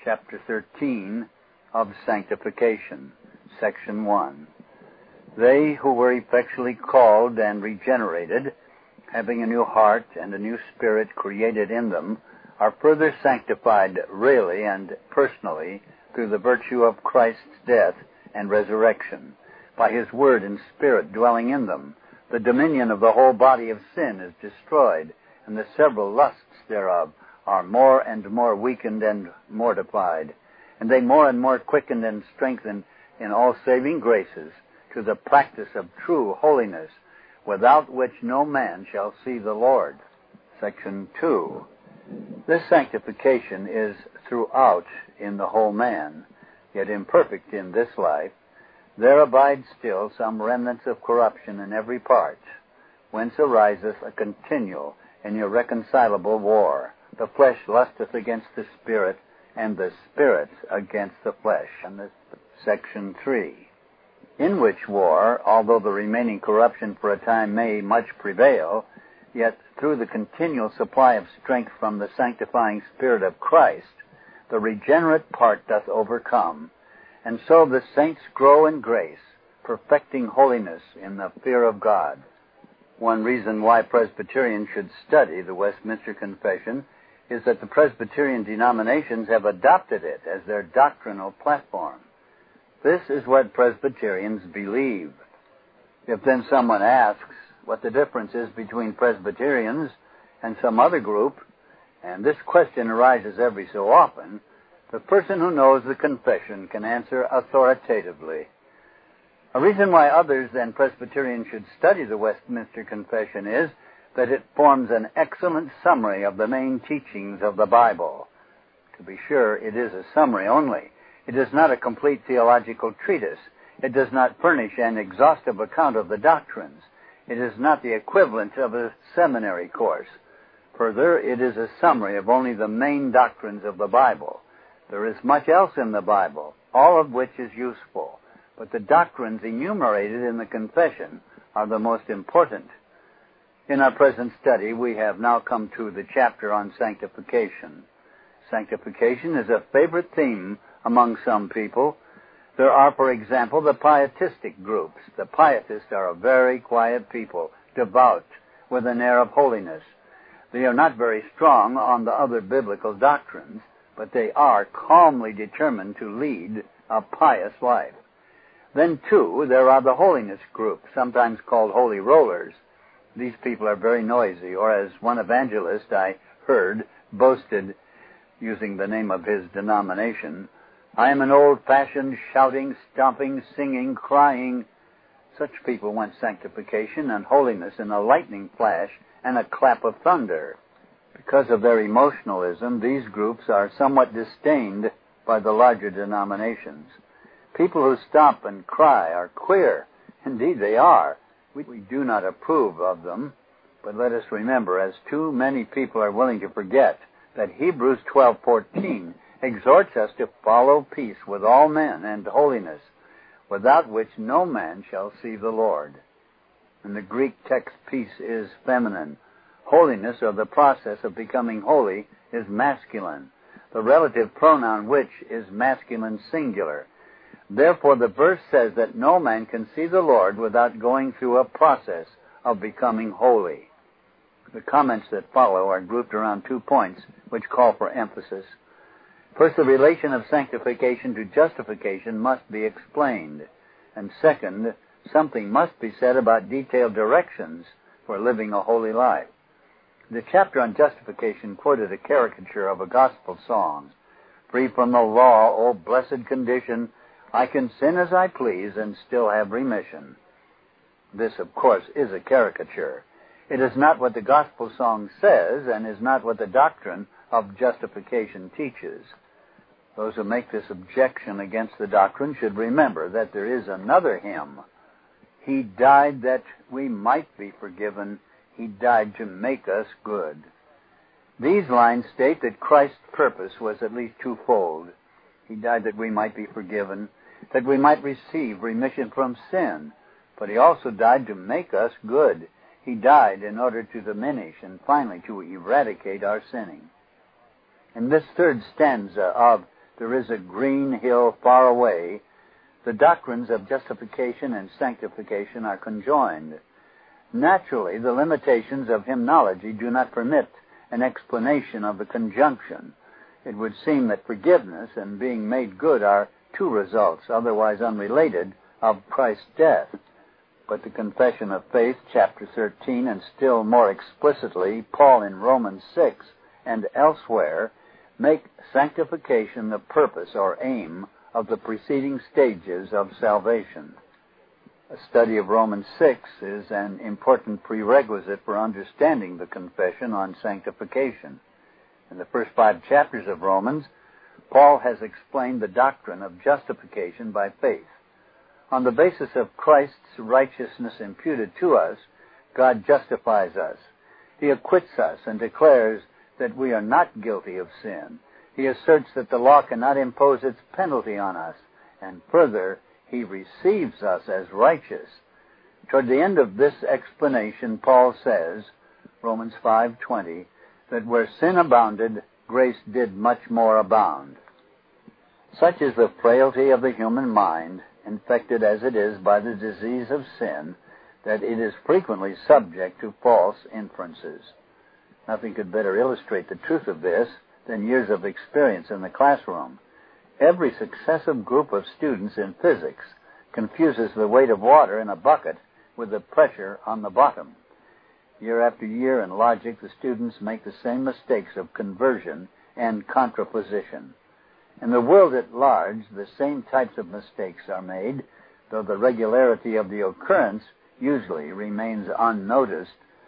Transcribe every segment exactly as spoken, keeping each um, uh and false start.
chapter thirteen of Sanctification, section one. They who were effectually called and regenerated, having a new heart and a new spirit created in them, are further sanctified really and personally through the virtue of Christ's death and resurrection. By his word and spirit dwelling in them, the dominion of the whole body of sin is destroyed, and the several lusts thereof are more and more weakened and mortified, and they more and more quickened and strengthened in all saving graces to the practice of true holiness, without which no man shall see the Lord. Section two. This sanctification is throughout in the whole man, yet imperfect in this life. There abides still some remnants of corruption in every part, whence ariseth a continual and irreconcilable war. The flesh lusteth against the spirit, and the spirit against the flesh. And this, section three. In which war, although the remaining corruption for a time may much prevail, yet through the continual supply of strength from the sanctifying Spirit of Christ, the regenerate part doth overcome, and so the saints grow in grace, perfecting holiness in the fear of God. One reason why Presbyterians should study the Westminster Confession is that the Presbyterian denominations have adopted it as their doctrinal platform. This is what Presbyterians believe. If then someone asks what the difference is between Presbyterians and some other group, and this question arises every so often, the person who knows the confession can answer authoritatively. A reason why others than Presbyterians should study the Westminster Confession is that it forms an excellent summary of the main teachings of the Bible. To be sure, it is a summary only. It is not a complete theological treatise. It does not furnish an exhaustive account of the doctrines. It is not the equivalent of a seminary course. Further, it is a summary of only the main doctrines of the Bible. There is much else in the Bible, all of which is useful, but the doctrines enumerated in the confession are the most important. In our present study, we have now come to the chapter on sanctification. Sanctification is a favorite theme among some people. There are, for example, the pietistic groups. The pietists are a very quiet people, devout, with an air of holiness. They are not very strong on the other biblical doctrines, but they are calmly determined to lead a pious life. Then, too, there are the holiness group, sometimes called holy rollers. These people are very noisy, or as one evangelist I heard boasted, using the name of his denomination, "I am an old-fashioned, shouting, stomping, singing, crying." Such people want sanctification and holiness in a lightning flash and a clap of thunder. Because of their emotionalism, these groups are somewhat disdained by the larger denominations. People who stop and cry are queer. Indeed, they are. We, we do not approve of them, but let us remember, as too many people are willing to forget, that Hebrews twelve fourteen exhorts us to follow peace with all men and holiness, without which no man shall see the Lord. In the Greek text, peace is feminine. Holiness, or the process of becoming holy, is masculine. The relative pronoun which is masculine singular. Therefore, the verse says that no man can see the Lord without going through a process of becoming holy. The comments that follow are grouped around two points which call for emphasis. First, the relation of sanctification to justification must be explained. And second, something must be said about detailed directions for living a holy life. The chapter on justification quoted a caricature of a gospel song. "Free from the law, O blessed condition, I can sin as I please and still have remission." This, of course, is a caricature. It is not what the gospel song says, and is not what the doctrine of justification teaches. Those who make this objection against the doctrine should remember that there is another hymn. "He died that we might be forgiven. He died to make us good." These lines state that Christ's purpose was at least twofold. He died that we might be forgiven, that we might receive remission from sin, but he also died to make us good. He died in order to diminish and finally to eradicate our sinning. In this third stanza of there is a green hill far away, the doctrines of justification and sanctification are conjoined. Naturally, the limitations of hymnology do not permit an explanation of the conjunction. It would seem that forgiveness and being made good are two results, otherwise unrelated, of Christ's death. But the Confession of Faith, chapter thirteen, and still more explicitly, Paul in Romans six and elsewhere, make sanctification the purpose or aim of the preceding stages of salvation. A study of Romans six is an important prerequisite for understanding the confession on sanctification. In the first five chapters of Romans, Paul has explained the doctrine of justification by faith. On the basis of Christ's righteousness imputed to us, God justifies us. He acquits us and declares that we are not guilty of sin. He asserts that the law cannot impose its penalty on us, and further, He receives us as righteous. Toward the end of this explanation, Paul says, Romans five twenty, that where sin abounded, grace did much more abound. Such is the frailty of the human mind, infected as it is by the disease of sin, that it is frequently subject to false inferences. Nothing could better illustrate the truth of this than years of experience in the classroom. Every successive group of students in physics confuses the weight of water in a bucket with the pressure on the bottom. Year after year in logic, the students make the same mistakes of conversion and contraposition. In the world at large, the same types of mistakes are made, though the regularity of the occurrence usually remains unnoticed.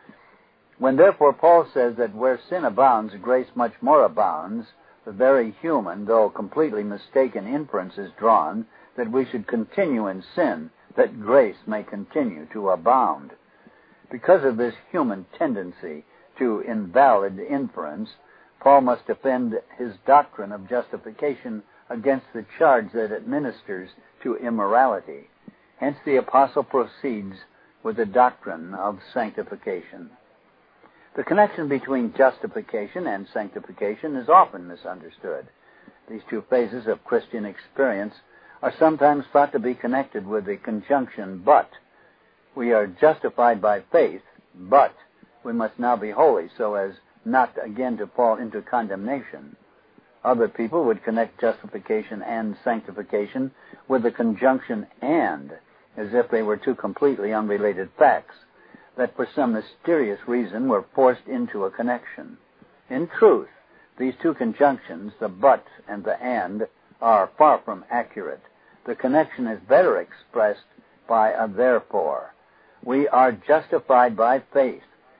When therefore Paul says that where sin abounds, grace much more abounds, the very human, though completely mistaken inference is drawn that we should continue in sin, that grace may continue to abound. Because of this human tendency to invalid inference, Paul must defend his doctrine of justification against the charge that it ministers to immorality. Hence the apostle proceeds with the doctrine of sanctification. The connection between justification and sanctification is often misunderstood. These two phases of Christian experience are sometimes thought to be connected with the conjunction but. We are justified by faith, but we must now be holy so as not again to fall into condemnation. Other people would connect justification and sanctification with the conjunction and, as if they were two completely unrelated facts that for some mysterious reason were forced into a connection. In truth, these two conjunctions, the but and the and, are far from accurate. The connection is better expressed by a therefore. We are justified by faith.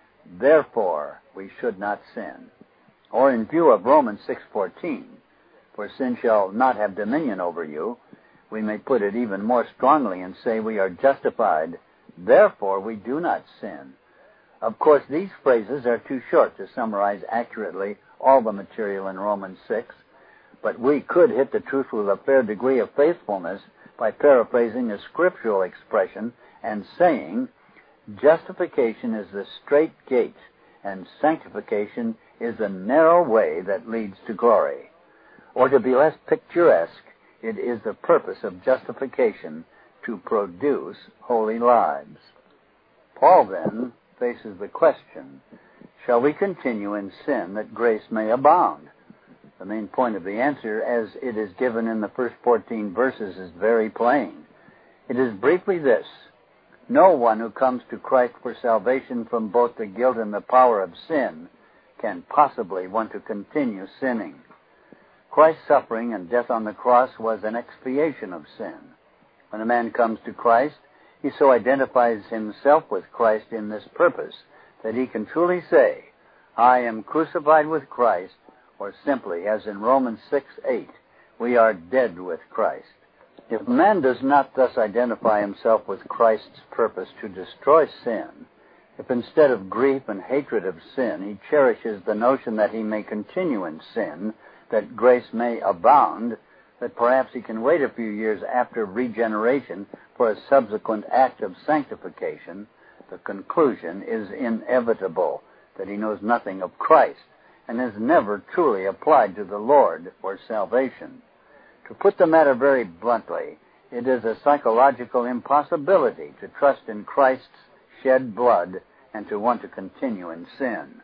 Therefore, we should not sin. Or in view of Romans six fourteen, for sin shall not have dominion over you, we may put it even more strongly and say we are justified. Therefore, we do not sin. Of course, these phrases are too short to summarize accurately all the material in Romans six, but we could hit the truth with a fair degree of faithfulness by paraphrasing a scriptural expression and saying, justification is the straight gate, and sanctification is the narrow way that leads to glory. Or to be less picturesque, it is the purpose of justification to produce holy lives. Paul then faces the question, shall we continue in sin that grace may abound? The main point of the answer, as it is given in the first fourteen verses, is very plain. It is briefly this: no one who comes to Christ for salvation from both the guilt and the power of sin can possibly want to continue sinning. Christ's suffering and death on the cross was an expiation of sin. When a man comes to Christ, he so identifies himself with Christ in this purpose that he can truly say, I am crucified with Christ, or simply, as in Romans six eight, we are dead with Christ. If man does not thus identify himself with Christ's purpose to destroy sin, if instead of grief and hatred of sin he cherishes the notion that he may continue in sin, that grace may abound, that perhaps he can wait a few years after regeneration for a subsequent act of sanctification, the conclusion is inevitable that he knows nothing of Christ and has never truly applied to the Lord for salvation. To put the matter very bluntly, it is a psychological impossibility to trust in Christ's shed blood and to want to continue in sin.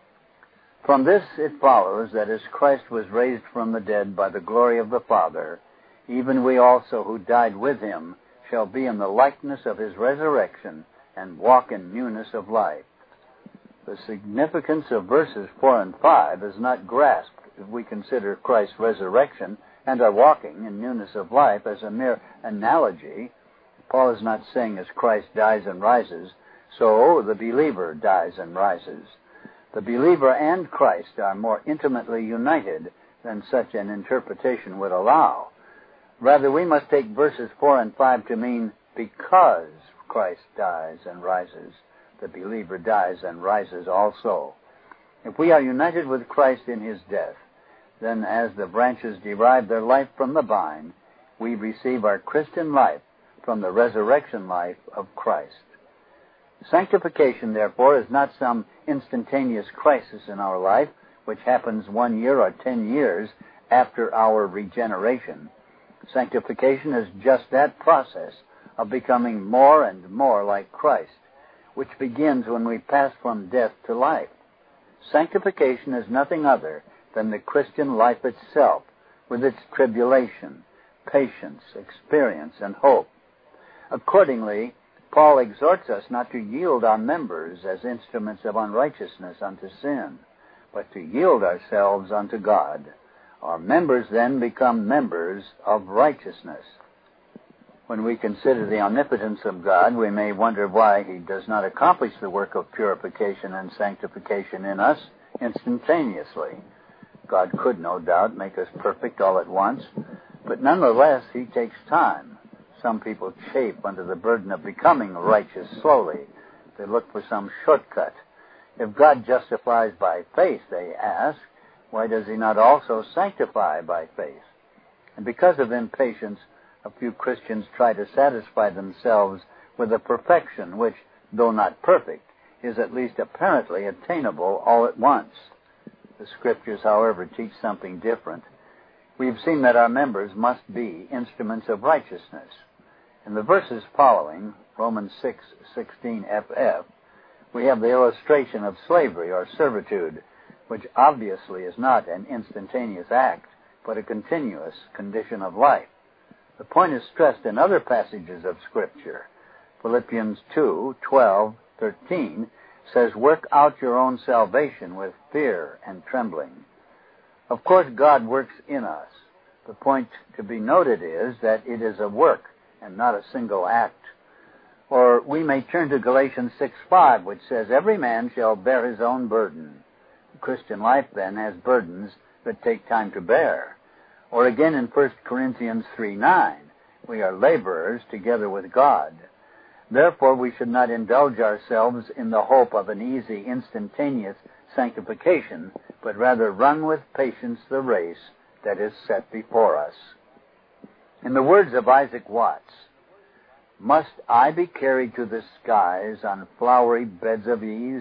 From this it follows that as Christ was raised from the dead by the glory of the Father, even we also who died with him shall be in the likeness of his resurrection and walk in newness of life. The significance of verses four and five is not grasped if we consider Christ's resurrection and our walking in newness of life as a mere analogy. Paul is not saying as Christ dies and rises, so the believer dies and rises. The believer and Christ are more intimately united than such an interpretation would allow. Rather, we must take verses four and five to mean because Christ dies and rises, the believer dies and rises also. If we are united with Christ in his death, then as the branches derive their life from the vine, we receive our Christian life from the resurrection life of Christ. Sanctification, therefore, is not some instantaneous crisis in our life which happens one year or ten years after our regeneration. Sanctification is just that process of becoming more and more like Christ, which begins when we pass from death to life. Sanctification is nothing other than the Christian life itself, with its tribulation, patience, experience, and hope. Accordingly, Paul exhorts us not to yield our members as instruments of unrighteousness unto sin, but to yield ourselves unto God. Our members then become members of righteousness. When we consider the omnipotence of God, we may wonder why he does not accomplish the work of purification and sanctification in us instantaneously. God could, no doubt, make us perfect all at once, but nonetheless, he takes time. Some people chafe under the burden of becoming righteous slowly. They look for some shortcut. If God justifies by faith, they ask, why does he not also sanctify by faith? And because of impatience, a few Christians try to satisfy themselves with a perfection which, though not perfect, is at least apparently attainable all at once. The Scriptures, however, teach something different. We've seen that our members must be instruments of righteousness. In the verses following, Romans six sixteen F F, we have the illustration of slavery or servitude, which obviously is not an instantaneous act, but a continuous condition of life. The point is stressed in other passages of Scripture. Philippians two twelve thirteen says, work out your own salvation with fear and trembling. Of course, God works in us. The point to be noted is that it is a work and not a single act. Or we may turn to Galatians six five, which says, every man shall bear his own burden. The Christian life, then, has burdens that take time to bear. Or again in First Corinthians three nine, we are laborers together with God. Therefore, we should not indulge ourselves in the hope of an easy, instantaneous sanctification, but rather run with patience the race that is set before us. In the words of Isaac Watts, must I be carried to the skies on flowery beds of ease?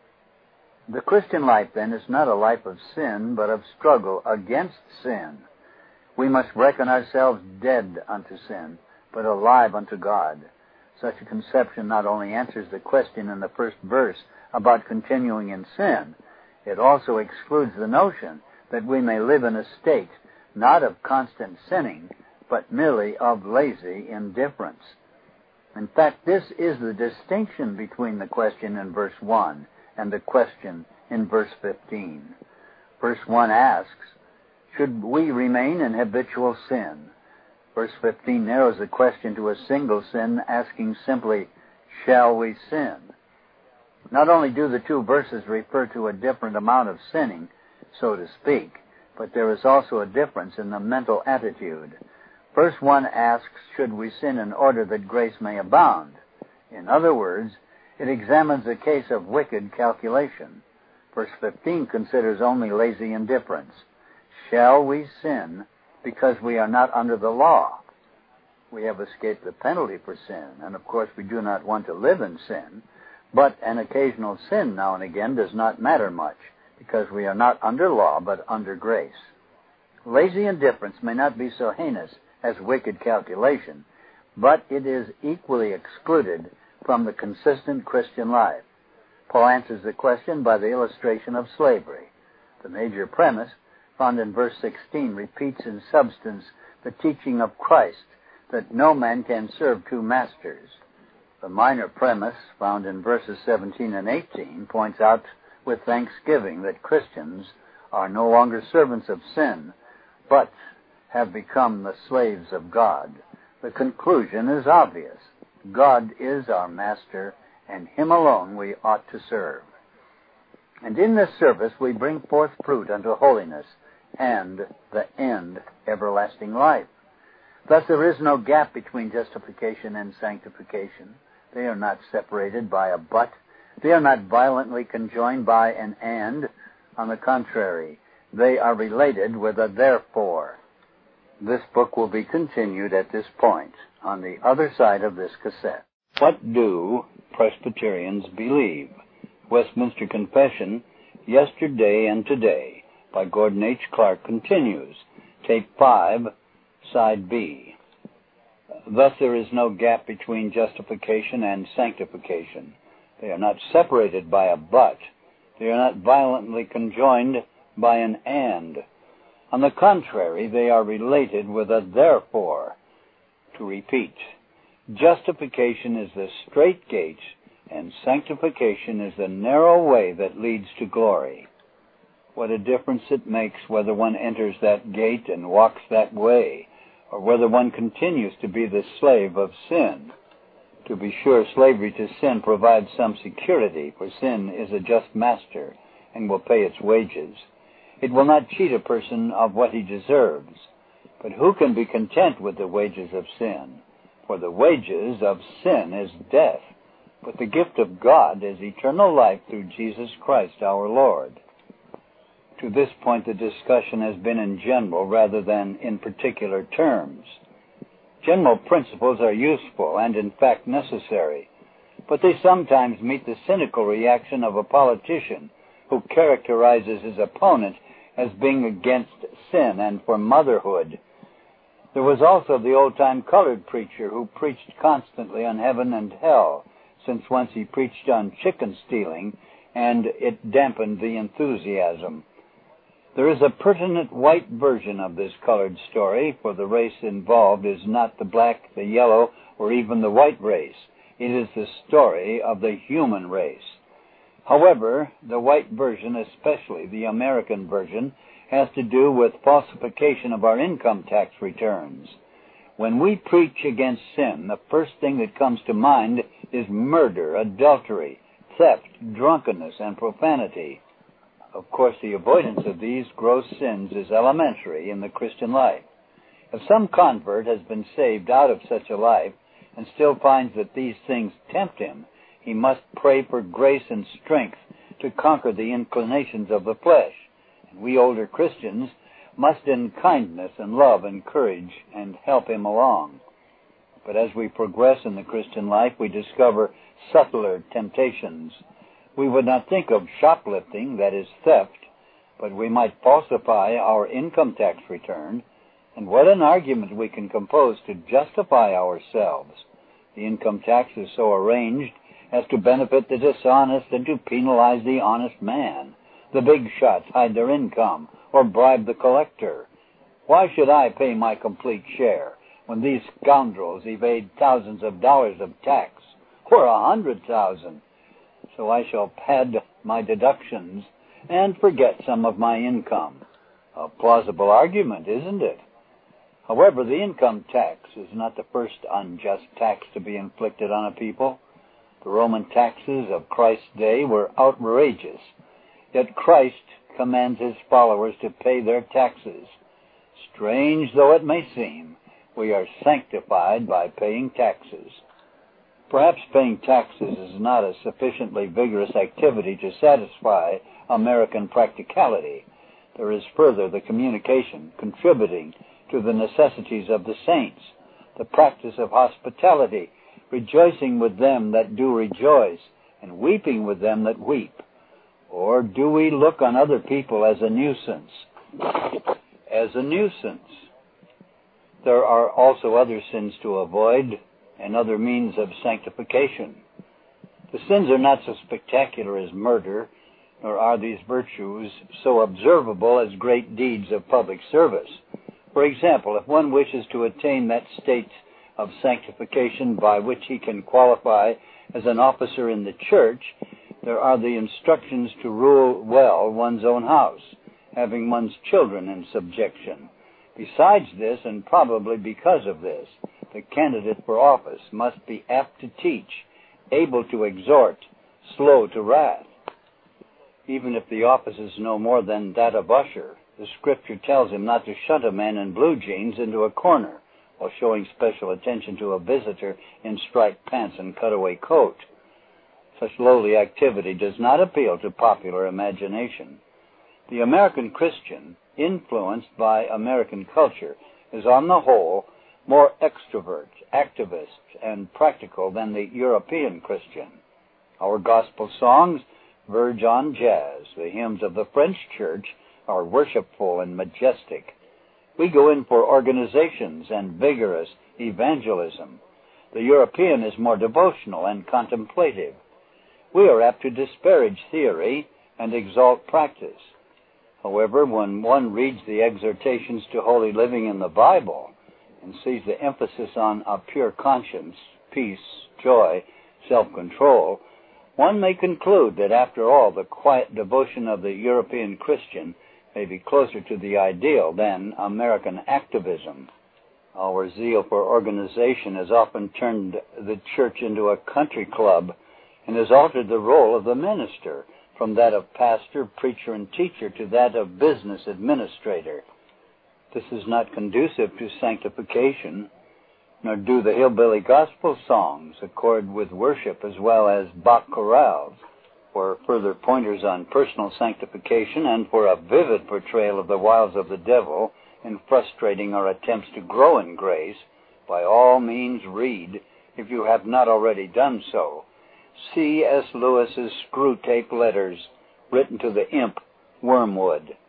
The Christian life, then, is not a life of sin, but of struggle against sin. We must reckon ourselves dead unto sin, but alive unto God. Such a conception not only answers the question in the first verse about continuing in sin, it also excludes the notion that we may live in a state not of constant sinning, but merely of lazy indifference. In fact, this is the distinction between the question in verse one and the question in verse fifteen. Verse one asks, should we remain in habitual sin? Verse fifteen narrows the question to a single sin, asking simply, shall we sin? Not only do the two verses refer to a different amount of sinning, so to speak, but there is also a difference in the mental attitude. Verse one asks, should we sin in order that grace may abound? In other words, it examines a case of wicked calculation. Verse fifteen considers only lazy indifference. Shall we sin because we are not under the law? We have escaped the penalty for sin, and of course we do not want to live in sin, but an occasional sin now and again does not matter much, because we are not under law but under grace. Lazy indifference may not be so heinous as wicked calculation, but it is equally excluded from the consistent Christian life. Paul answers the question by the illustration of slavery. The major premise, found in verse sixteen, repeats in substance the teaching of Christ that no man can serve two masters. The minor premise, found in verses seventeen and eighteen, points out with thanksgiving that Christians are no longer servants of sin, but have become the slaves of God. The conclusion is obvious. God is our master, and him alone we ought to serve. And in this service we bring forth fruit unto holiness, and the end, everlasting life. Thus there is no gap between justification and sanctification. They are not separated by a but. They are not violently conjoined by an and. On the contrary, they are related with a therefore. This book will be continued at this point on the other side of this cassette. What do Presbyterians believe? Westminster Confession, Yesterday and Today, by Gordon H. Clark, continues. Tape five, Side B. Thus there is no gap between justification and sanctification. They are not separated by a but. They are not violently conjoined by an and. On the contrary, they are related with a therefore. To repeat, justification is the straight gate, and sanctification is the narrow way that leads to glory. What a difference it makes whether one enters that gate and walks that way, or whether one continues to be the slave of sin. To be sure, slavery to sin provides some security, for sin is a just master and will pay its wages. It will not cheat a person of what he deserves. But who can be content with the wages of sin? For the wages of sin is death, but the gift of God is eternal life through Jesus Christ our Lord. To this point, the discussion has been in general rather than in particular terms. General principles are useful and, in fact, necessary, but they sometimes meet the cynical reaction of a politician who characterizes his opponent as being against sin and for motherhood. There was also the old-time colored preacher who preached constantly on heaven and hell, since once he preached on chicken stealing, and it dampened the enthusiasm. There is a pertinent white version of this colored story, for the race involved is not the black, the yellow, or even the white race. It is the story of the human race. However, the white version, especially the American version, has to do with falsification of our income tax returns. When we preach against sin, the first thing that comes to mind is murder, adultery, theft, drunkenness, and profanity. Of course, the avoidance of these gross sins is elementary in the Christian life. If some convert has been saved out of such a life and still finds that these things tempt him, he must pray for grace and strength to conquer the inclinations of the flesh. And we older Christians must in kindness and love encourage and help him along. But as we progress in the Christian life, we discover subtler temptations. We would not think of shoplifting, that is theft, but we might falsify our income tax return. And what an argument we can compose to justify ourselves. The income tax is so arranged as to benefit the dishonest and to penalize the honest man. The big shots hide their income or bribe the collector. Why should I pay my complete share when these scoundrels evade thousands of dollars of tax, or a hundred thousand? So I shall pad my deductions and forget some of my income. A plausible argument, isn't it? However, the income tax is not the first unjust tax to be inflicted on a people. The Roman taxes of Christ's day were outrageous, yet Christ commands his followers to pay their taxes. Strange though it may seem, we are sanctified by paying taxes. Perhaps paying taxes is not a sufficiently vigorous activity to satisfy American practicality. There is further the communication, contributing to the necessities of the saints, the practice of hospitality, rejoicing with them that do rejoice, and weeping with them that weep. Or do we look on other people as a nuisance? as a nuisance. There are also other sins to avoid and other means of sanctification. The sins are not so spectacular as murder, nor are these virtues so observable as great deeds of public service. For example, if one wishes to attain that state of sanctification by which he can qualify as an officer in the church, there are the instructions to rule well one's own house, having one's children in subjection. Besides this, and probably because of this, the candidate for office must be apt to teach, able to exhort, slow to wrath. Even if the office is no more than that of usher, the Scripture tells him not to shut a man in blue jeans into a corner while showing special attention to a visitor in striped pants and cutaway coat. Such lowly activity does not appeal to popular imagination. The American Christian, influenced by American culture, is on the whole more extrovert, activist, and practical than the European Christian. Our gospel songs verge on jazz. The hymns of the French church are worshipful and majestic. We go in for organizations and vigorous evangelism. The European is more devotional and contemplative. We are apt to disparage theory and exalt practice. However, when one reads the exhortations to holy living in the Bible and sees the emphasis on a pure conscience, peace, joy, self-control, one may conclude that after all, the quiet devotion of the European Christian may be closer to the ideal than American activism. Our zeal for organization has often turned the church into a country club and has altered the role of the minister from that of pastor, preacher, and teacher to that of business administrator. This is not conducive to sanctification, nor do the hillbilly gospel songs accord with worship as well as Bach chorales. For further pointers on personal sanctification and for a vivid portrayal of the wiles of the devil in frustrating our attempts to grow in grace, by all means read, if you have not already done so, C S Lewis's Screw Tape Letters, written to the imp Wormwood.